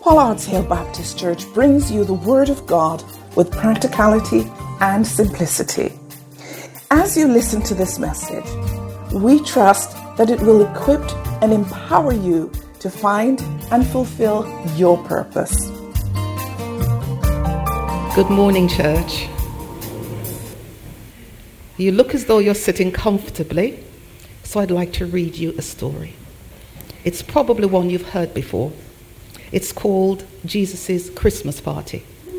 Pollard's Hill Baptist Church brings you the Word of God with practicality and simplicity. As you listen to this message, we trust that it will equip and empower you to find and fulfill your purpose. Good morning, church. You look as though you're sitting comfortably, so I'd like to read you a story. It's probably one you've heard before. It's called Jesus' Christmas Party.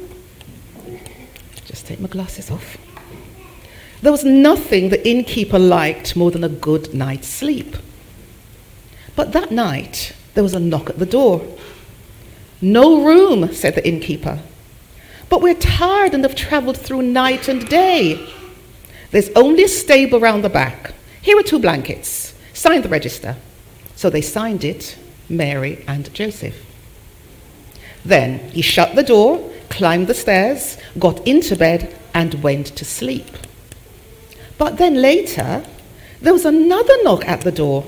Just take my glasses off. There was nothing the innkeeper liked more than a good night's sleep. But that night, there was a knock at the door. "No room," said the innkeeper. "But we're tired and have travelled through night and day. There's only a stable round the back. Here are 2 blankets. Sign the register." So they signed it, Mary and Joseph. Then he shut the door, climbed the stairs, got into bed, and went to sleep. But then later, there was another knock at the door.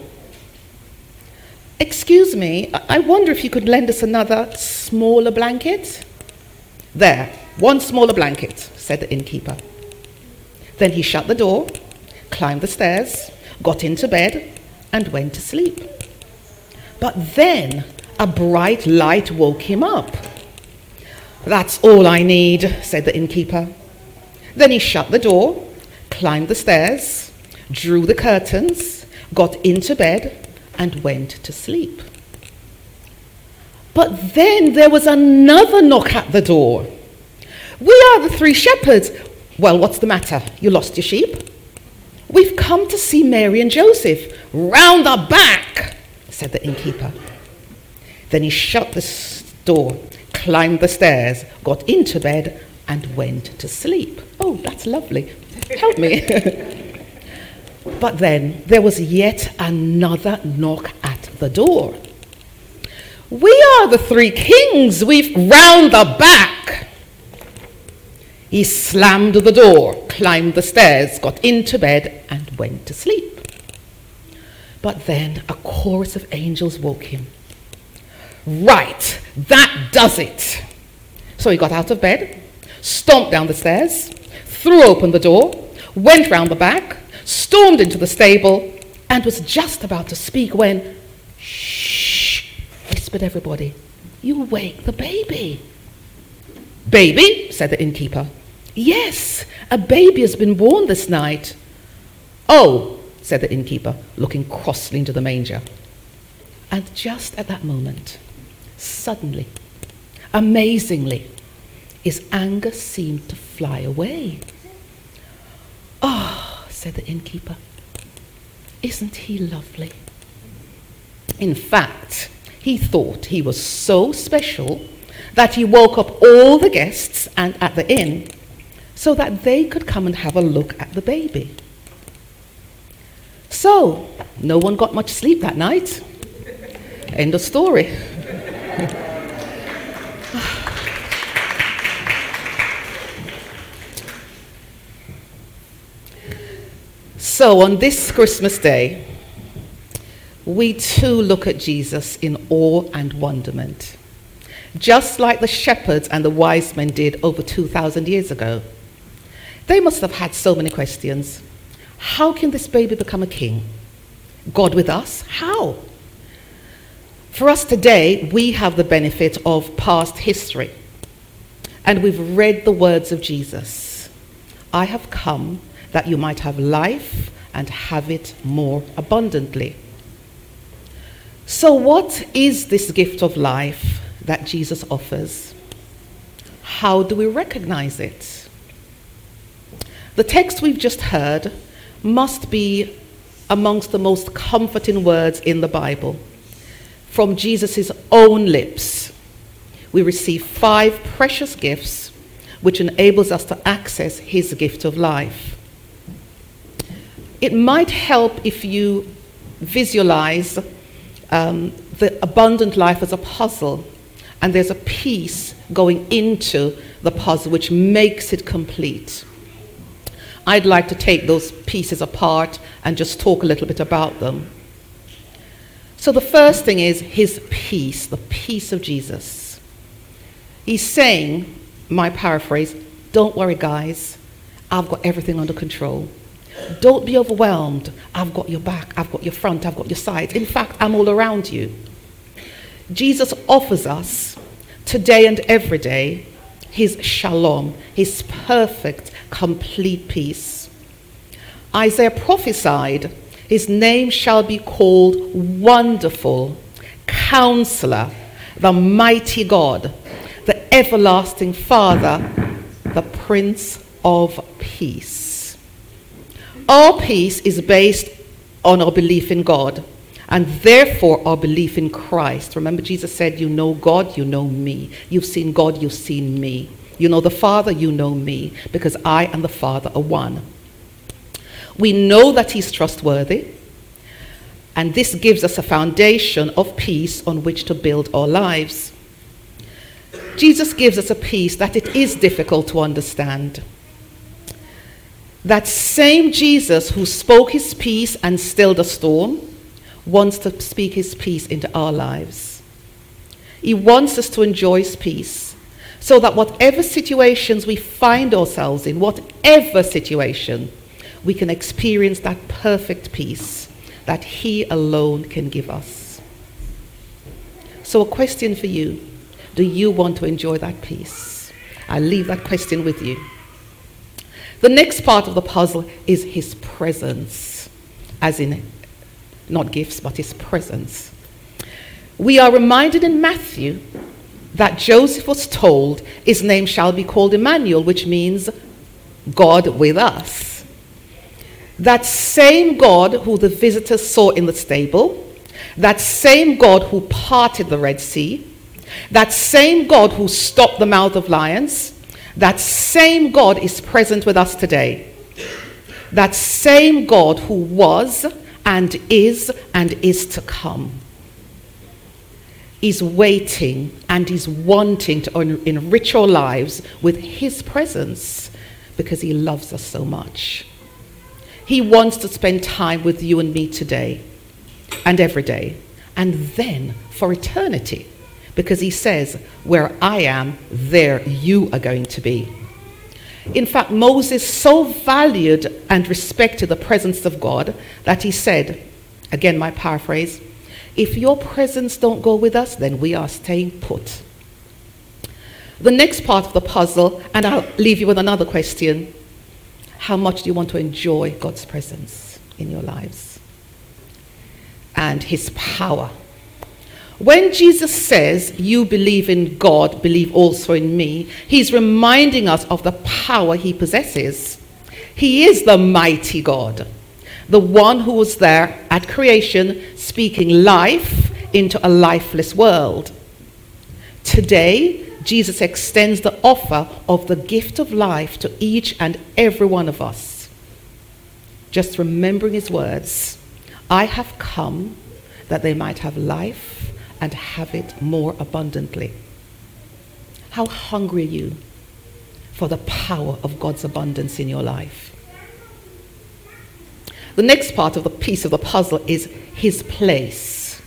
"Excuse me, I wonder if you could lend us another smaller blanket?" "There, 1 smaller blanket," said the innkeeper. Then he shut the door, climbed the stairs, got into bed, and went to sleep. But then a bright light woke him up. "That's all I need," said the innkeeper. Then he shut the door, climbed the stairs, drew the curtains, got into bed, and went to sleep. But then there was another knock at the door. "We are the 3 shepherds. Well, what's the matter? You lost your sheep?" "We've come to see Mary and Joseph. Round the back," said the innkeeper. Then he shut the door, climbed the stairs, got into bed, and went to sleep. Oh, that's lovely. Help me. But then there was yet another knock at the door. "We are the 3 kings. We've round the back." He slammed the door, climbed the stairs, got into bed, and went to sleep. But then a chorus of angels woke him. "Right, that does it." So he got out of bed, stomped down the stairs, threw open the door, went round the back, stormed into the stable, and was just about to speak when, "Shh," whispered everybody, "you wake the baby." "Baby?" said the innkeeper. "Yes, a baby has been born this night." "Oh," said the innkeeper, looking crossly into the manger. And just at that moment, suddenly, amazingly, his anger seemed to fly away. "Oh," said the innkeeper, "isn't he lovely?" In fact, he thought he was so special that he woke up all the guests and at the inn so that they could come and have a look at the baby. So, no one got much sleep that night. End of story. So on this Christmas Day, we too look at Jesus in awe and wonderment, just like the shepherds and the wise men did over 2,000 years ago. They must have had so many questions. How can this baby become a king? God with us? How? For us today, we have the benefit of past history, and we've read the words of Jesus. "I have come that you might have life and have it more abundantly." So what is this gift of life that Jesus offers? How do we recognize it? The text we've just heard must be amongst the most comforting words in the Bible. From Jesus' own lips, we receive 5 precious gifts which enables us to access his gift of life. It might help if you visualize the abundant life as a puzzle, and there's a piece going into the puzzle which makes it complete. I'd like to take those pieces apart and just talk a little bit about them. So the first thing is his peace, the peace of Jesus. He's saying, my paraphrase, don't worry guys, I've got everything under control. Don't be overwhelmed. I've got your back, I've got your front, I've got your sides. In fact, I'm all around you. Jesus offers us today and every day his shalom, his perfect, complete peace. Isaiah prophesied, his name shall be called Wonderful, Counselor, the Mighty God, the Everlasting Father, the Prince of Peace. Our peace is based on our belief in God, and therefore our belief in Christ. Remember, Jesus said, you know God, you know me. You've seen God, you've seen me. You know the Father, you know me, because I and the Father are one. We know that he's trustworthy, and this gives us a foundation of peace on which to build our lives. Jesus gives us a peace that it is difficult to understand. That same Jesus who spoke his peace and stilled a storm wants to speak his peace into our lives. He wants us to enjoy his peace so that whatever situations we find ourselves in, whatever situation, we can experience that perfect peace that he alone can give us. So a question for you, do you want to enjoy that peace? I'll leave that question with you. The next part of the puzzle is his presence, as in not gifts, but his presence. We are reminded in Matthew that Joseph was told his name shall be called Emmanuel, which means God with us. That same God who the visitors saw in the stable, that same God who parted the Red Sea, that same God who stopped the mouth of lions, that same God is present with us today. That same God who was and is to come is waiting and is wanting to enrich our lives with his presence because he loves us so much. He wants to spend time with you and me today and every day, and then for eternity, because he says, where I am, there you are going to be. In fact, Moses so valued and respected the presence of God that he said, again my paraphrase, if your presence don't go with us, then we are staying put. The next part of the puzzle, and I'll leave you with another question, how much do you want to enjoy God's presence in your lives? And his power. When Jesus says, you believe in God, believe also in me, he's reminding us of the power he possesses. He is the mighty God, the one who was there at creation, speaking life into a lifeless world. Today, Jesus extends the offer of the gift of life to each and every one of us. Just remembering his words, I have come that they might have life and have it more abundantly. How hungry are you for the power of God's abundance in your life? The next part of the piece of the puzzle is his place.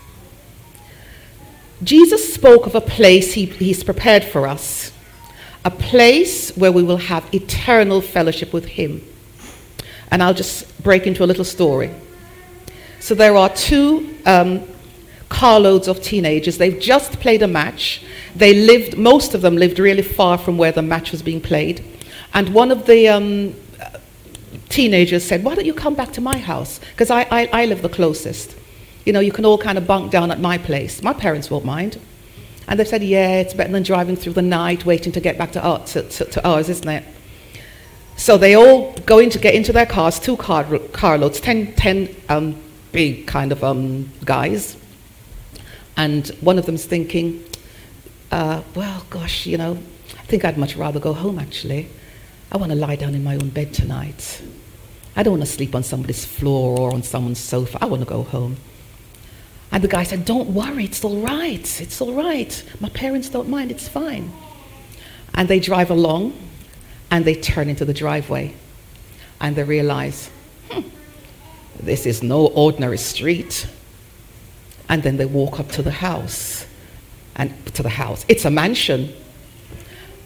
Jesus spoke of a place he's prepared for us, a place where we will have eternal fellowship with him. And I'll just break into a little story. So there are two carloads of teenagers. They've just played a match. Most of them lived really far from where the match was being played. And one of the teenagers said, why don't you come back to my house? Because I live the closest. You know, you can all kind of bunk down at my place. My parents won't mind. And they said, yeah, it's better than driving through the night, waiting to get back to ours, isn't it? So they all get into their cars, two carloads, 10 big kind of guys. And one of them's thinking, well, gosh, you know, I think I'd much rather go home, actually. I want to lie down in my own bed tonight. I don't want to sleep on somebody's floor or on someone's sofa. I want to go home. And the guy said, don't worry, it's all right. It's all right. My parents don't mind, it's fine. And they drive along, and they turn into the driveway. And they realize, this is no ordinary street. And then they walk up to the house. It's a mansion.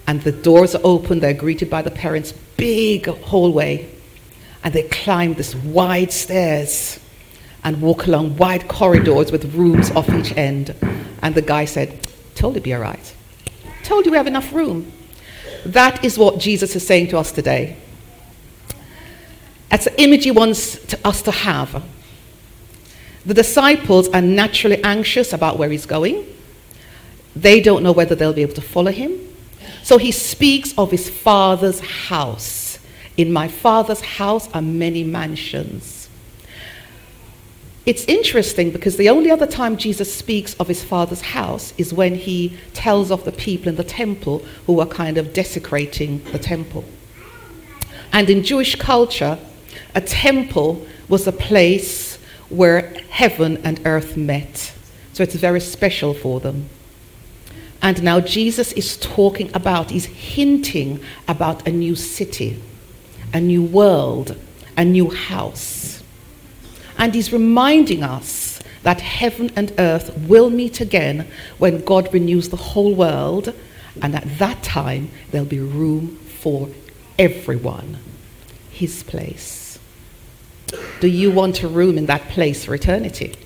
And the doors are open, they're greeted by the parents, big hallway. And they climb this wide stairs and walk along wide corridors with rooms off each end. And the guy said, told you it'd be all right. Told you we have enough room. That is what Jesus is saying to us today. That's the image he wants us to have. The disciples are naturally anxious about where he's going. They don't know whether they'll be able to follow him. So he speaks of his Father's house. In my Father's house are many mansions. It's interesting because the only other time Jesus speaks of his Father's house is when he tells of the people in the temple who are kind of desecrating the temple. And in Jewish culture, a temple was a place where heaven and earth met. So it's very special for them. And now Jesus is talking about, he's hinting about a new city, a new world, a new house. And he's reminding us that heaven and earth will meet again when God renews the whole world. And at that time, there'll be room for everyone. His place. Do you want a room in that place for eternity?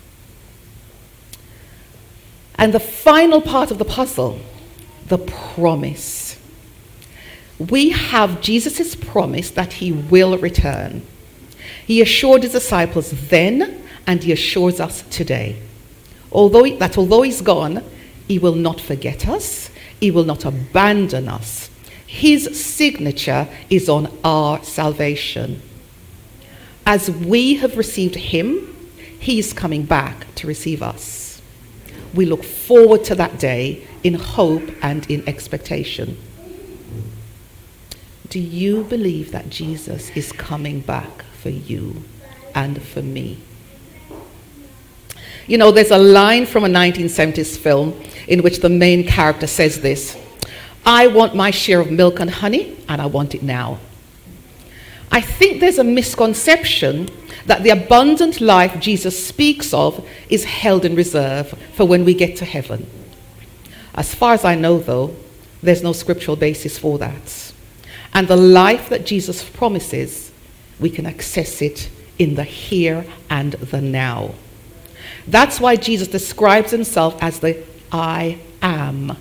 And the final part of the puzzle, the promise. We have Jesus' promise that he will return. He assured his disciples then, and he assures us today. Although he's gone, he will not forget us. He will not abandon us. His signature is on our salvation. As we have received him, he's coming back to receive us. We look forward to that day in hope and in expectation. Do you believe that Jesus is coming back for you and for me? You know, there's a line from a 1970s film in which the main character says this: I want my share of milk and honey, and I want it now. I think there's a misconception that the abundant life Jesus speaks of is held in reserve for when we get to heaven. As far as I know, though, there's no scriptural basis for that. And the life that Jesus promises, we can access it in the here and the now. That's why Jesus describes himself as the I am.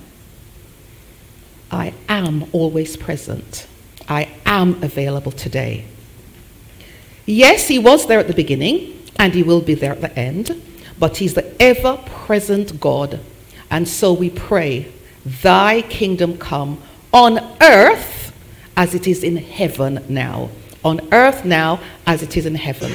I am always present. I am available today. Yes, he was there at the beginning, and he will be there at the end, but he's the ever-present God. And so we pray, thy kingdom come on earth as it is in heaven now. On earth now as it is in heaven.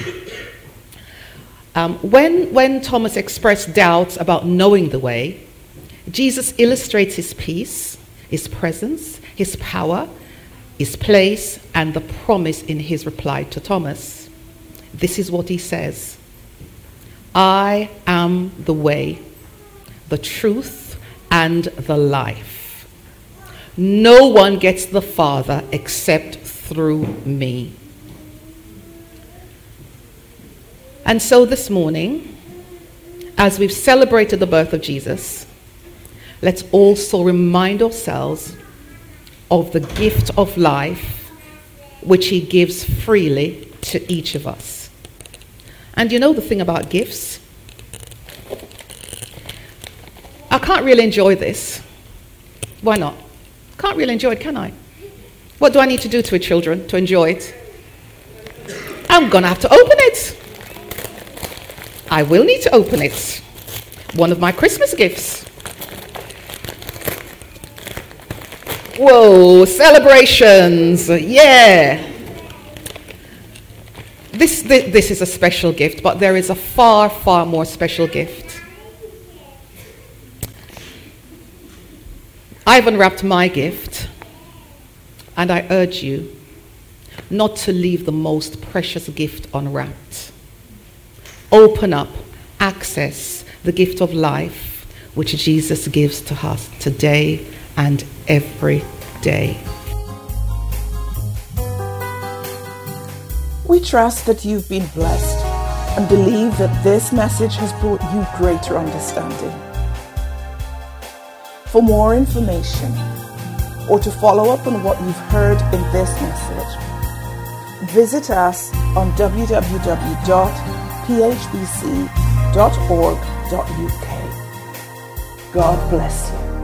When Thomas expressed doubts about knowing the way, Jesus illustrates his peace, his presence, his power, his place, and the promise in his reply to Thomas. This is what he says: I am the way, the truth, and the life. No one gets the Father except through me. And so this morning, as we've celebrated the birth of Jesus, let's also remind ourselves of the gift of life which he gives freely to each of us. And you know the thing about gifts? I can't really enjoy this. Why not? Can't really enjoy it, can I? What do I need to do to it, children, to enjoy it? I'm going to have to open it. I will need to open it. One of my Christmas gifts. Whoa, celebrations, yeah. This is a special gift, but there is a far, far more special gift. I've unwrapped my gift, and I urge you not to leave the most precious gift unwrapped. Open up, access the gift of life which Jesus gives to us today and every day. We trust that you've been blessed and believe that this message has brought you greater understanding. For more information, or to follow up on what you've heard in this message, visit us on www.phbc.org.uk. God bless you.